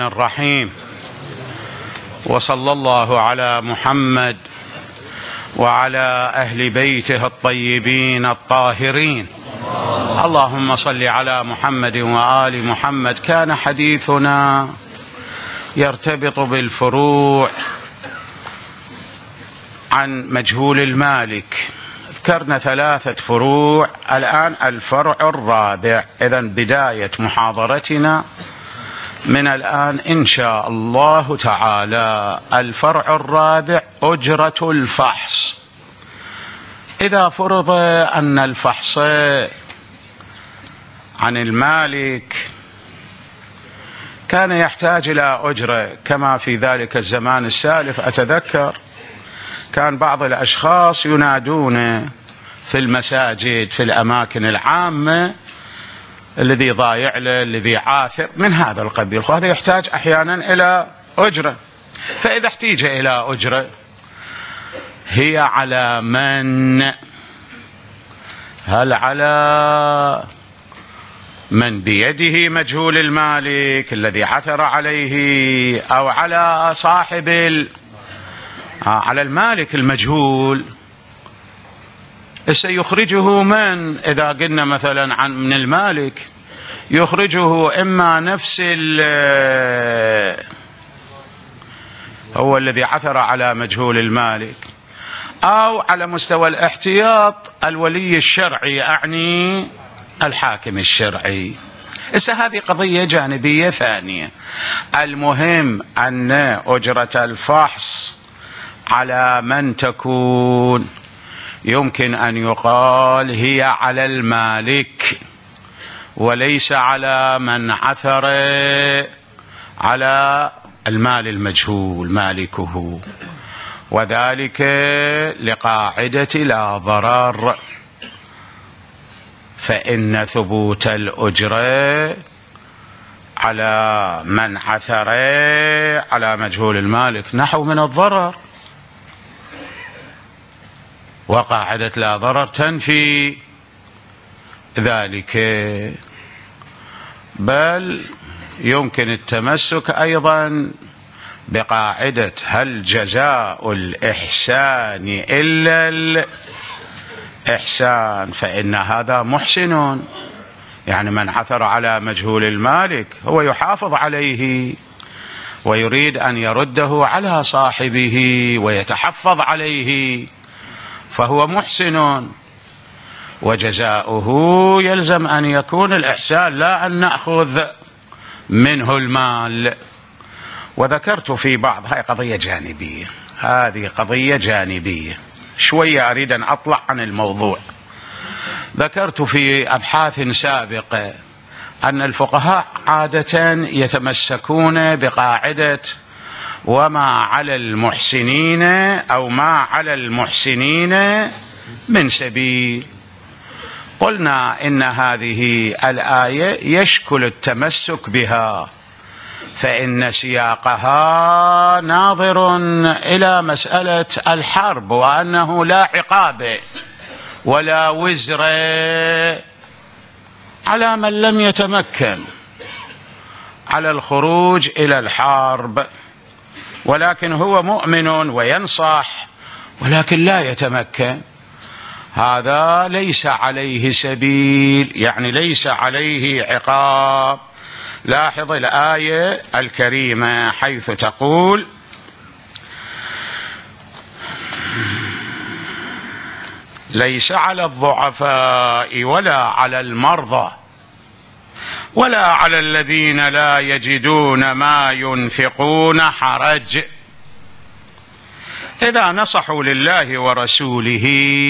الرحيم. وصلى الله على محمد وعلى أهل بيته الطيبين الطاهرين. اللهم صل على محمد وآل محمد. كان حديثنا يرتبط بالفروع عن مجهول المالك. ذكرنا 3 فروع، الآن الفرع الرابع. إذن بداية محاضرتنا من الآن إن شاء الله تعالى الفرع الرابع: أجرة الفحص. إذا فرض أن الفحص عن المالك كان يحتاج إلى أجرة كما في ذلك الزمان السالف. أتذكر كان بعض الأشخاص ينادون في المساجد في الأماكن العامة: الذي ضايع له، الذي عاثر، من هذا القبيل. وهذا يحتاج أحيانا إلى أجرة. فإذا احتيج إلى أجرة هي على من؟ هل على من بيده مجهول المالك الذي عثر عليه، أو على صاحب على المالك المجهول؟ سيخرجه من؟ إذا قلنا مثلا من المالك يخرجه إما نفس هو الذي عثر على مجهول المالك، أو على مستوى الاحتياط الولي الشرعي، يعني الحاكم الشرعي. هذه قضية جانبية ثانية. المهم أن أجرة الفحص على من تكون؟ يمكن أن يقال هي على المالك وليس على من عثر على المال المجهول مالكه، وذلك لقاعدة لا ضرر. فإن ثبوت الأجرة على من عثر على مجهول المالك نحو من الضرر، وقاعدة لا ضرر تنفي ذلك. بل يمكن التمسك أيضا بقاعدة: هل جزاء الإحسان إلا الإحسان؟ فإن هذا محسن، يعني من عثر على مجهول المالك هو يحافظ عليه ويريد أن يرده على صاحبه ويتحفظ عليه، فهو محسن، وجزاؤه يلزم أن يكون الإحسان، لا أن نأخذ منه المال. وذكرت في بعض، هذه قضية جانبية، هذه قضية جانبية شوية، أريد أن أطلع عن الموضوع. ذكرت في أبحاث سابقة أن الفقهاء عادة يتمسكون بقاعدة: وما على المحسنين أو ما على المحسنين من سبيل. قلنا إن هذه الآية يشكل التمسك بها، فإن سياقها ناظر إلى مسألة الحرب، وأنه لا عقاب ولا وزر على من لم يتمكن على الخروج إلى الحرب، ولكن هو مؤمن وينصح ولكن لا يتمكن، هذا ليس عليه سبيل، يعني ليس عليه عقاب. لاحظ الآية الكريمة حيث تقول: ليس على الضعفاء ولا على المرضى ولا على الذين لا يجدون ما ينفقون حرج إذا نصحوا لله ورسوله.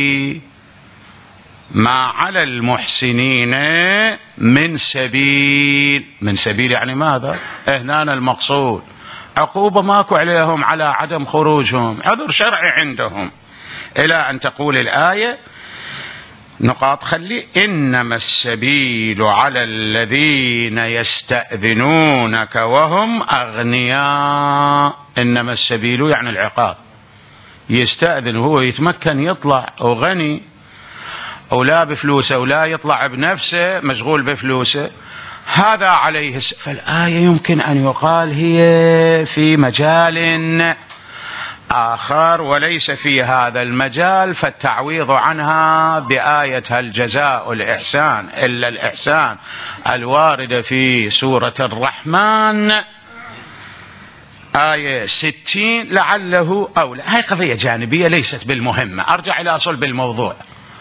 ما على المحسنين من سبيل. من سبيل يعني ماذا؟ هنا المقصود عقوبة ماكو عليهم على عدم خروجهم، عذر شرعي عندهم، إلى أن تقول الآية نقاط خلي: إنما السبيل على الذين يستأذنونك وهم أغنياء. إنما السبيل يعني العقاب، يستأذن هو يتمكن يطلع وغني، أو لا بفلوسه ولا يطلع بنفسه مشغول بفلوسه، هذا عليه فالآية يمكن أن يقال هي في مجال آخر وليس في هذا المجال، فالتعويض عنها بآية هل جزاء الإحسان إلا الإحسان الواردة في سورة الرحمن آية 60 لعله أولى. هاي قضية جانبية ليست بالمهمة، أرجع إلى صلب الموضوع.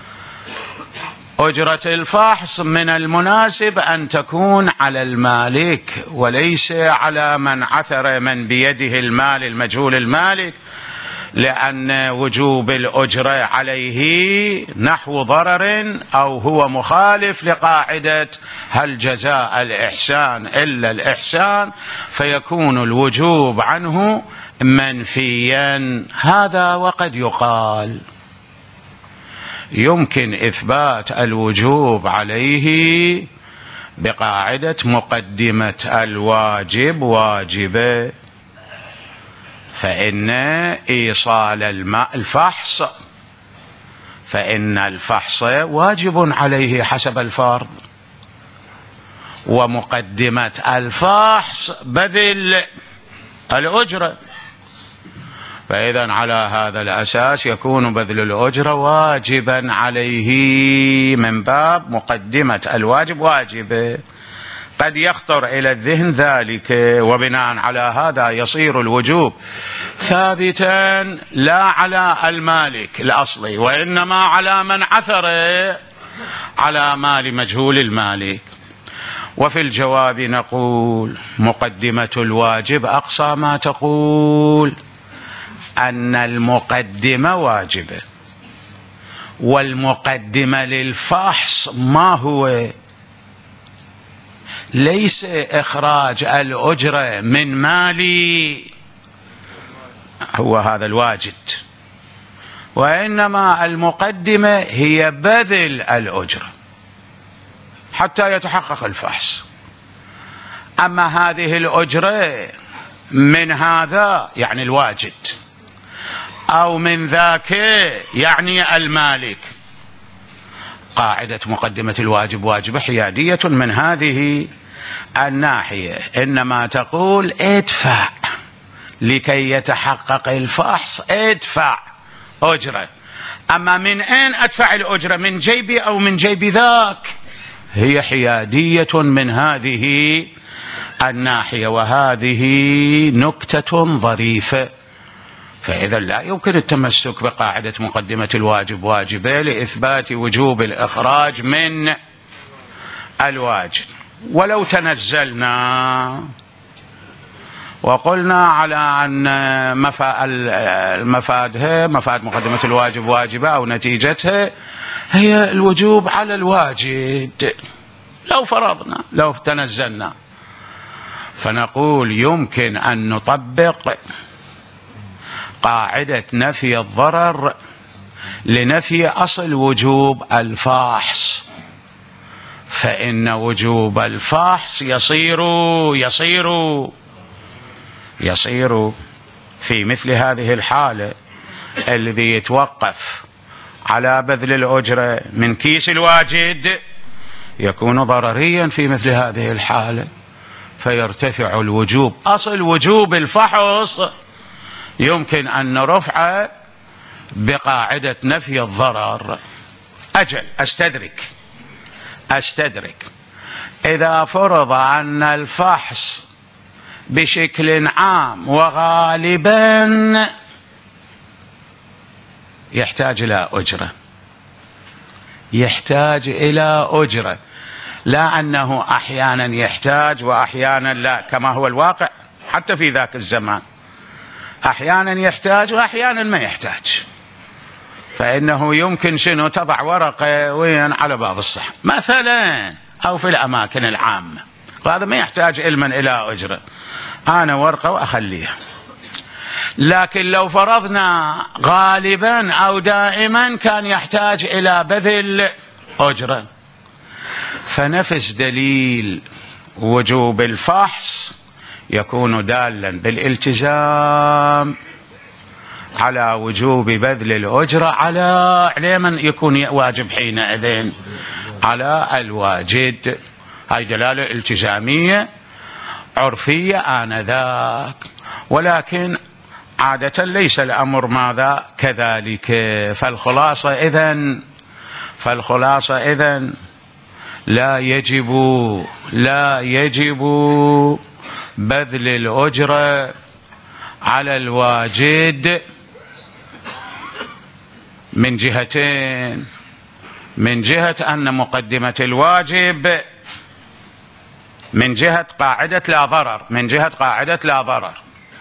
أجرة الفحص من المناسب أن تكون على المالك وليس على من عثر من بيده المال المجهول المالك، لأن وجوب الأجرة عليه نحو ضرر أو هو مخالف لقاعدة هل جزاء الإحسان إلا الإحسان، فيكون الوجوب عنه منفيا. هذا وقد يقال يمكن إثبات الوجوب عليه بقاعدة مقدمة الواجب واجبة، فإن إيصال الفحص فإن الفحص واجب عليه حسب الفرض، ومقدمة الفحص بذل الأجرة، فإذا على هذا الأساس يكون بذل الأجرة واجبا عليه من باب مقدمة الواجب واجبة. قد يخطر إلى الذهن ذلك، وبناء على هذا يصير الوجوب ثابتا لا على المالك الأصلي وإنما على من عثر على مال مجهول المالك. وفي الجواب نقول مقدمة الواجب أقصى ما تقول أن المقدمة واجبة، والمقدمة للفحص ما هو؟ ليس إخراج الأجرة من مالي هو هذا الواجد، وإنما المقدمة هي بذل الأجرة حتى يتحقق الفحص. أما هذه الأجرة من هذا يعني الواجد، أو من ذاك يعني المالك، قاعدة مقدمة الواجب واجبة حيادية من هذه الناحية، إنما تقول ادفع لكي يتحقق الفحص، ادفع أجرة. أما من أين أدفع الأجرة؟ من جيبي أو من جيب ذاك؟ هي حيادية من هذه الناحية، وهذه نكتة ظريفة. فإذا لا يمكن التمسك بقاعدة مقدمة الواجب واجبة لإثبات وجوب الإخراج من الواجب. ولو تنزلنا وقلنا على أن مفاد مقدمة الواجب واجبة أو نتيجتها هي الوجوب على الواجد، لو تنزلنا فنقول يمكن أن نطبق قاعدة نفي الضرر لنفي أصل وجوب الفحص، فإن وجوب الفحص يصير في مثل هذه الحالة الذي يتوقف على بذل الأجرة من كيس الواجد يكون ضرريا في مثل هذه الحالة، فيرتفع الوجوب. أصل وجوب الفحص يمكن أن نرفع بقاعدة نفي الضرر. أجل أستدرك إذا فرض أن الفحص بشكل عام وغالبا يحتاج إلى أجرة، لا أنه أحيانا يحتاج وأحيانا لا، كما هو الواقع حتى في ذاك الزمان، أحيانا يحتاج وأحيانا ما يحتاج. فإنه يمكن تضع ورقة وين على باب الصحن مثلا أو في الأماكن العامة، وهذا ما يحتاج علما إلى أجرة، أنا ورقة وأخليها. لكن لو فرضنا غالبا أو دائما كان يحتاج إلى بذل أجرة، فنفس دليل وجوب الفحص يكون دالا بالالتزام على وجوب بذل الأجرة على من يكون واجب حينئذ على الواجد. هاي دلالة التزامية عرفية آنذاك، ولكن عادة ليس الأمر ماذا كذلك. فالخلاصة إذن لا يجب بذل الأجرة على الواجد من جهتين: من جهة أن مقدمة الواجب من جهة قاعدة لا ضرر،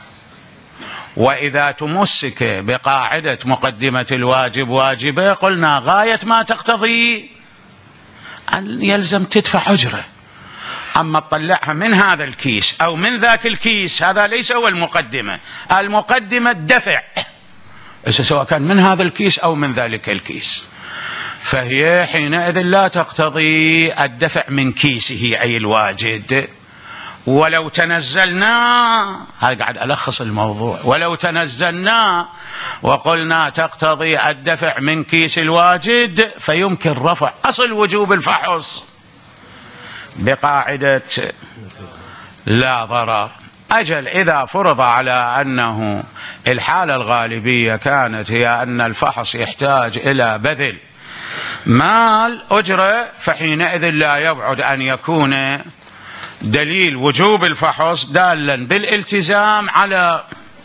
وإذا تمسك بقاعدة مقدمة الواجب واجبة قلنا غاية ما تقتضي أن يلزم تدفع أجرة. أما تطلعها من هذا الكيس أو من ذاك الكيس هذا ليس هو المقدمة الدفع، سواء كان من هذا الكيس أو من ذلك الكيس، فهي حينئذ لا تقتضي الدفع من كيسه أي الواجد. ولو تنزلنا، هذا قاعد ألخص الموضوع، ولو تنزلنا وقلنا تقتضي الدفع من كيس الواجد فيمكن رفع أصل وجوب الفحص بقاعدة لا ضرر. أجل إذا فرض على أنه الحالة الغالبية كانت هي أن الفحص يحتاج إلى بذل مال أجرة، فحينئذ لا يبعد أن يكون دليل وجوب الفحص دالا بالالتزام على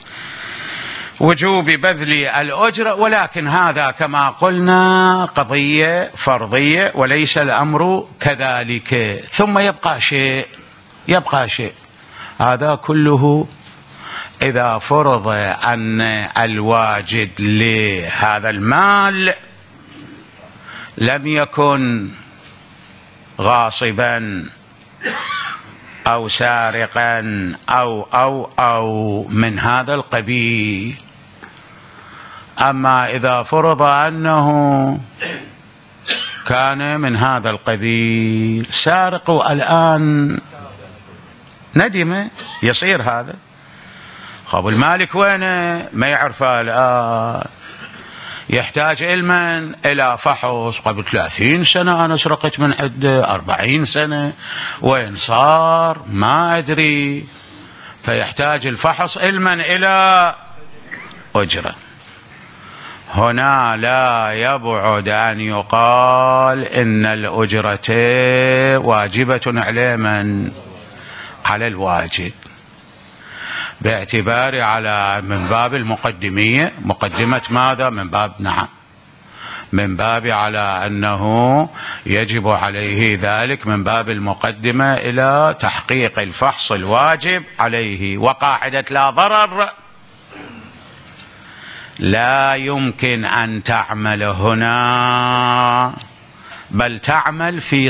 وجوب بذل الأجرة، ولكن هذا كما قلنا قضية فرضية وليس الأمر كذلك. ثم يبقى شيء هذا كله إذا فرض أن الواجد لهذا المال لم يكن غاصبا أو سارقا أو من هذا القبيل. أما إذا فرض أنه كان من هذا القبيل سارق الآن ندم يصير هذا، خب المالك وينه ما يعرفه الآن، يحتاج علما إلى فحص. قبل 30 سنة أنا سرقت من عنده، 40 سنة وين صار ما أدري، فيحتاج الفحص علما إلى أجرة. هنا لا يبعد أن يقال إن الأجرة واجبة على من؟ على الواجد، باعتبار على من باب المقدمية، مقدمة ماذا؟ من باب من باب على أنه يجب عليه ذلك من باب المقدمة إلى تحقيق الفحص الواجب عليه. وقاعدة لا ضرر لا يمكن أن تعمل هنا، بل تعمل في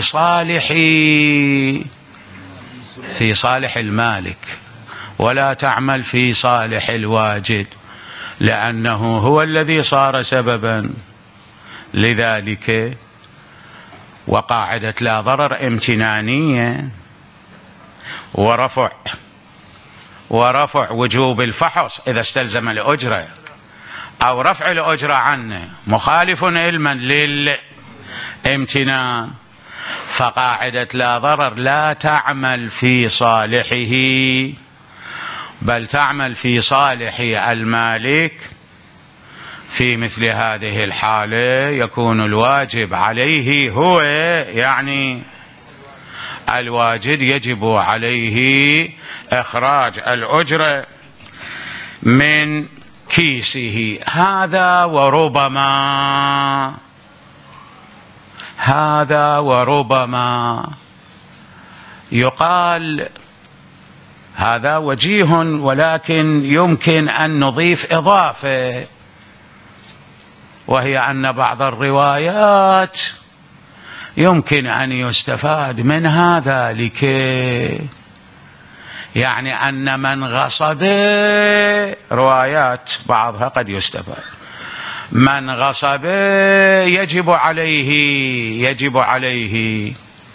صالح المالك ولا تعمل في صالح الواجد، لأنه هو الذي صار سببا لذلك. وقاعدة لا ضرر امتنانية، ورفع وجوب الفحص إذا استلزم الأجرة أو رفع الأجرة عنه مخالف علما للامتنان. فقاعدة لا ضرر لا تعمل في صالحه بل تعمل في صالح المالك. في مثل هذه الحالة يكون الواجب عليه هو، يعني الواجد يجب عليه إخراج الأجرة من كيسه. هذا وربما يقال هذا وجيه، ولكن يمكن أن نضيف إضافة، وهي أن بعض الروايات يمكن أن يستفاد منها ذلك، يعني أن من غصب، روايات بعضها قد يستفاد، من غصب يجب عليه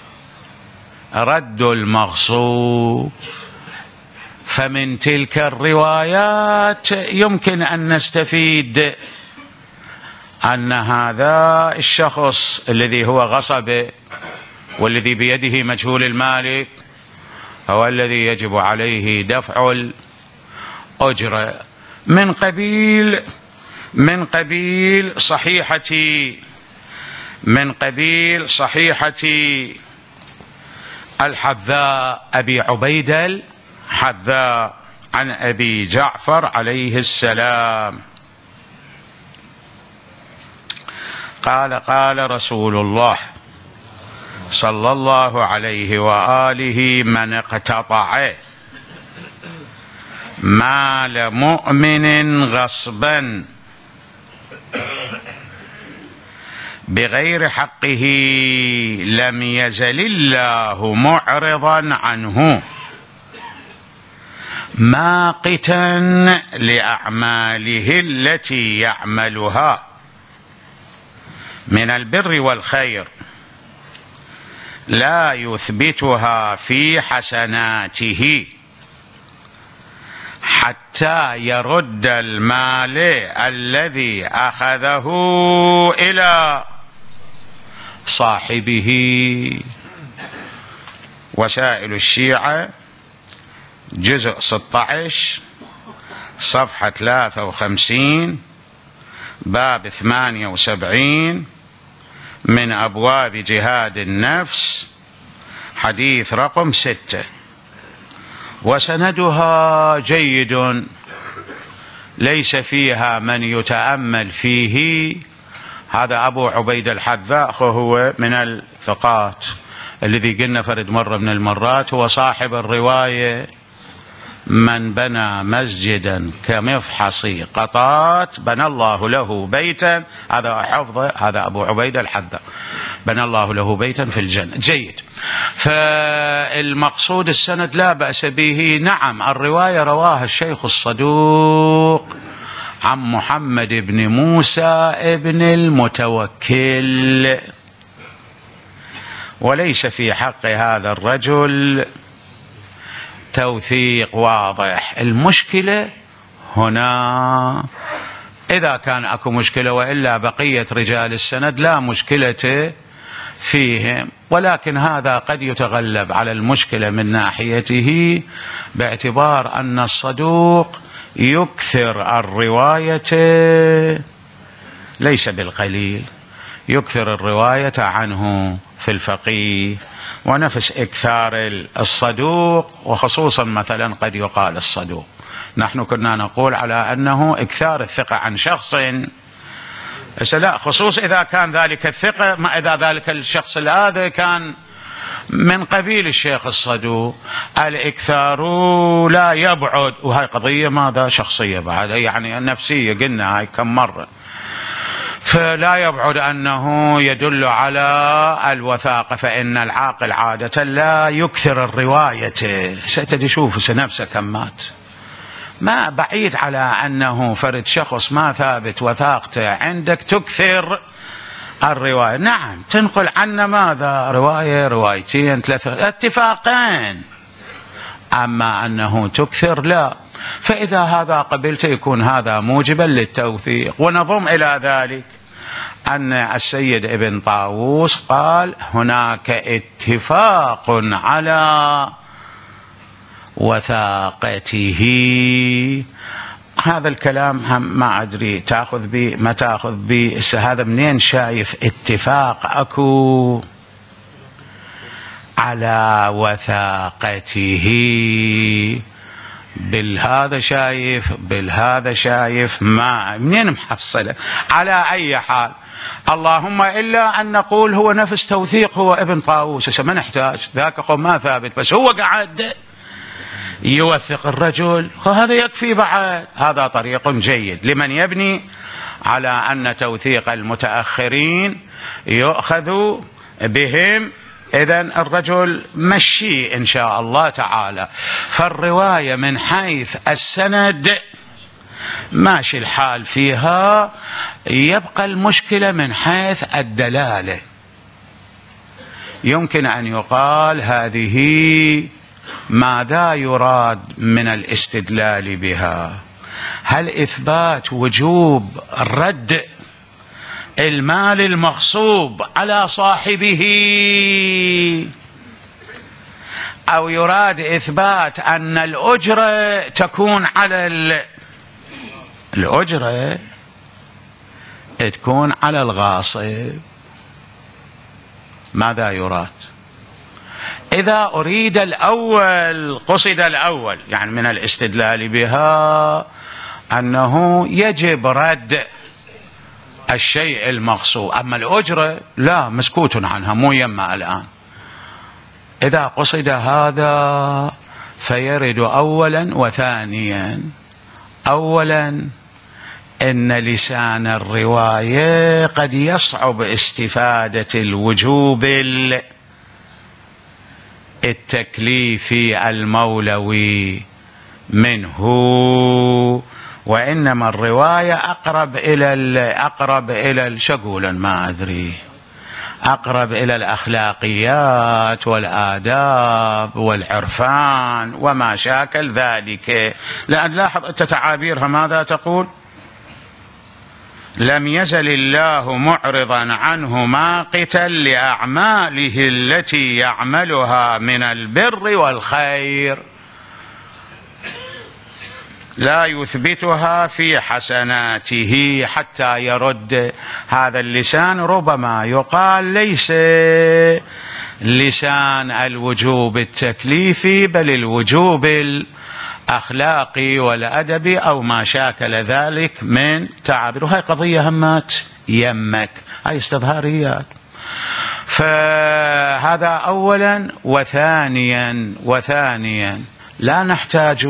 رد المغصوب. فمن تلك الروايات يمكن أن نستفيد أن هذا الشخص الذي هو غصب والذي بيده مجهول المالك هو الذي يجب عليه دفع الأجرة من قبيل صحيحة الحذاء أبي عبيد الحذاء عن أبي جعفر عليه السلام قال قال رسول الله صلى الله عليه وآله من اقتطع مال مؤمن غصبا بغير حقه لم يزل الله معرضا عنه ماقتا لأعماله التي يعملها من البر والخير لا يثبتها في حسناته حتى يرد المال الذي أخذه إلى صاحبه. وسائل الشيعة جزء 16 صفحة 53 باب 78 من أبواب جهاد النفس حديث رقم 6 وسندها جيد ليس فيها من يتأمل فيه. هذا أبو عبيد الحذاء هو من الثقات الذي قلنا فرد مرة من المرات هو صاحب الرواية من بنى مسجدا كمفحص قطات بنى الله له بيتا. هذا حفظه هذا أبو عبيد الحذاء بنى الله له بيتا في الجنة. جيد. فالمقصود السند لا بأس به. نعم الرواية رواها الشيخ الصدوق عن محمد بن موسى ابن المتوكل وليس في حق هذا الرجل توثيق واضح. المشكلة هنا إذا كان أكو مشكلة وإلا بقية رجال السند لا مشكلة فيهم ولكن هذا قد يتغلب على المشكلة من ناحيته باعتبار أن الصدوق يكثر الرواية ليس بالقليل يكثر الرواية عنه في الفقيه ونفس إكثار الصدوق وخصوصا مثلا قد يقال الصدوق نحن كنا نقول على أنه إكثار الثقة عن شخص لا خصوص إذا كان ذلك الثقة ما إذا ذلك الشخص هذا كان من قبيل الشيخ الصدوق الإكثار لا يبعد. وهي قضية ماذا شخصية بعد يعني نفسية قلنا هاي كم مرة فلا يبعد أنه يدل على الوثاقة فإن العاقل عادة لا يكثر الرواية. ستجي شوف نفسه كم مات ما بعيد على أنه فرد شخص ما ثابت وثاقته عندك تكثر الرواية. نعم تنقل عنا ماذا رواية روايتين ثلاثة اتفاقين أما أنه تكثر لا. فإذا هذا قبلت يكون هذا موجبا للتوثيق. ونضم إلى ذلك أن السيد ابن طاووس قال هناك اتفاق على وثاقته. هذا الكلام هم ما أدري تأخذ به ما تأخذ به هذا منين شايف اتفاق أكو على وثاقته بالهذا شايف ما منين محصله. على أي حال اللهم إلا أن نقول هو نفس توثيق هو ابن طاووس ما نحتاج ذاك ما ثابت بس هو قاعد يوثق الرجل وهذا يكفي بعد. هذا طريق جيد لمن يبني على أن توثيق المتأخرين يؤخذ بهم. إذن الرجل مشي إن شاء الله تعالى. فالرواية من حيث السند ماشي الحال فيها يبقى المشكلة من حيث الدلالة. يمكن أن يقال هذه ماذا يراد من الاستدلال بها؟ هل إثبات وجوب الرد المال المغصوب على صاحبه، أو يراد إثبات أن الأجرة تكون على الأجرة تكون على الغاصب، ماذا يراد؟ إذا أريد الأول قصد الأول، يعني من الاستدلال بها أنه يجب رد الشيء المغصوب، أما الأجرة لا، مسكوت عنها، مو يما الآن. إذا قصد هذا فيرد أولا وثانيا. أولا إن لسان الرواية قد يصعب استفادة الوجوب التكليفي المولوي منه، وإنما الرواية أقرب إلى شقولا ما أدري، أقرب إلى الأخلاقيات والآداب والعرفان وما شاكل ذلك. لأن لاحظ تعابيرها ماذا تقول؟ لم يزل الله معرضا عنه ماقتا لأعماله التي يعملها من البر والخير، لا يثبتها في حسناته حتى يرد. هذا اللسان ربما يقال ليس لسان الوجوب التكليفي، بل الوجوب الأخلاقي والأدبي أو ما شاكل ذلك من تعابير. وهي قضية همات يمك، هاي استظهاريات. فهذا أولا. وثانيا لا نحتاج،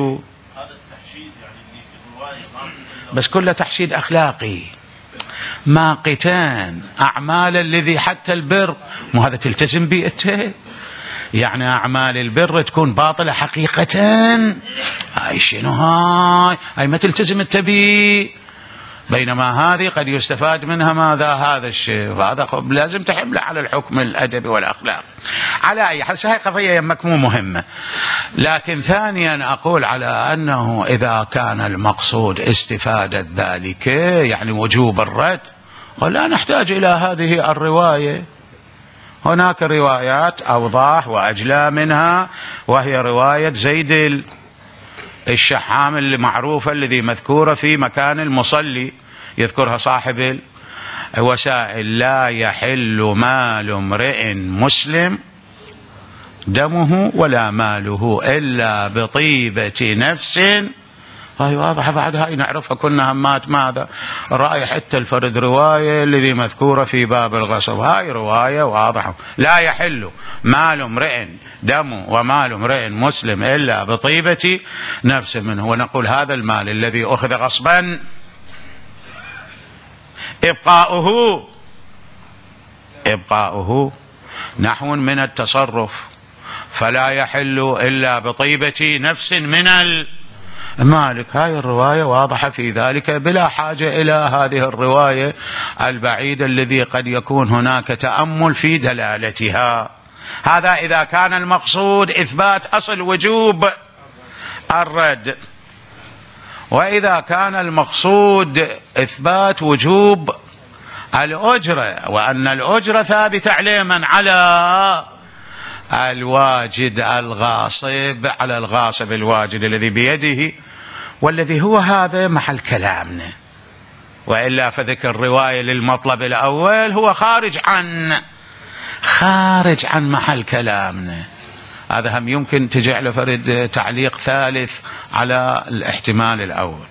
بس كله تحشيد أخلاقي، ماقتان أعمال الذي حتى البر، مو هذا تلتزم به أنت؟ يعني أعمال البر تكون باطلة حقيقة، هاي شنو هاي ما تلتزم التبي، بينما هذه قد يستفاد منها ماذا؟ هذا الشيء، وهذا لازم تحمله على الحكم الأدبي والأخلاق. على أي حال هاي قضية يمك مو مهمة. لكن ثانيا أقول على أنه إذا كان المقصود استفادة ذلك يعني وجوب الرد، ولا نحتاج إلى هذه الرواية. هناك روايات أوضح وأجلى منها، وهي رواية زيد الشحام اللي معروفة، الذي مذكورة في مكان المصلي، يذكرها صاحب الوسائل: لا يحل مال امرئ مسلم دمه ولا ماله إلا بطيبة نفس. هاي واضحة، بعد هاي نعرفها كنا همات ماذا؟ رأي حتى الفرد رواية الذي مذكورة في باب الغصب، هاي رواية واضحة. لا يحل مال امرئ دمه ومال امرئ مسلم إلا بطيبة نفس منه. ونقول هذا المال الذي أخذ غصبا إبقاؤه نحو من التصرف، فلا يحل إلا بطيبة نفس من المالك. هاي الرواية واضحة في ذلك، بلا حاجة إلى هذه الرواية البعيدة الذي قد يكون هناك تأمل في دلالتها. هذا إذا كان المقصود إثبات أصل وجوب الرد. وإذا كان المقصود إثبات وجوب الأجرة، وأن الأجرة ثابتة على من؟ على الواجد الغاصب، على الغاصب الواجد الذي بيده، والذي هو هذا محل كلامنا. وإلا فذكر الرواية للمطلب الأول هو خارج عن محل كلامنا. هذا هم يمكن تجعل فرد تعليق ثالث على الاحتمال الأول.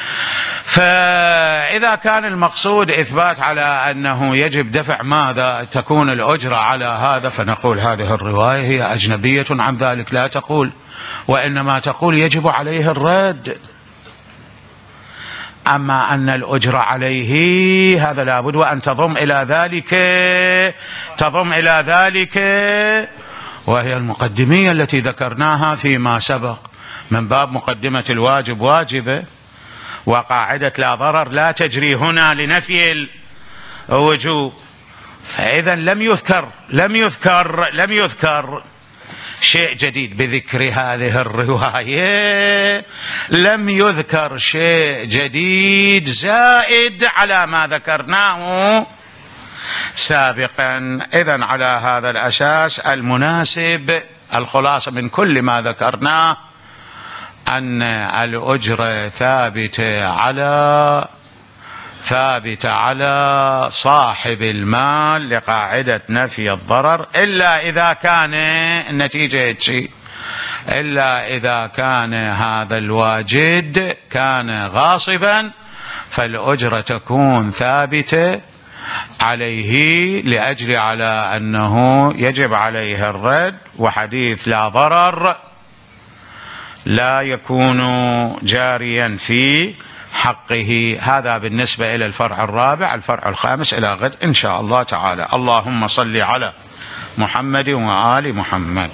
فإذا كان المقصود إثبات على أنه يجب دفع ماذا؟ تكون الأجرة على هذا، فنقول هذه الرواية هي أجنبية عن ذلك، لا تقول، وإنما تقول يجب عليه الرد. أما أن الأجرة عليه هذا لابد وأن تضم إلى ذلك، وهي المقدمية التي ذكرناها فيما سبق من باب مقدمة الواجب واجبة، وقاعدة لا ضرر لا تجري هنا لنفي الوجوب. فإذا لم يذكر شيء جديد بذكر هذه الرواية، لم يذكر شيء جديد زائد على ما ذكرناه سابقا. إذن على هذا الأساس المناسب الخلاصة من كل ما ذكرناه أن الأجرة ثابتة على صاحب المال لقاعدة نفي الضرر، إلا إذا كان النتيجة شيء، إلا إذا كان هذا الواجد كان غاصبا فالأجرة تكون ثابتة عليه لأجل على أنه يجب عليه الرد، وحديث لا ضرر لا يكون جاريا في حقه. هذا بالنسبة إلى الفرع الرابع. الفرع الخامس إلى غد إن شاء الله تعالى. اللهم صل على محمد وآل محمد.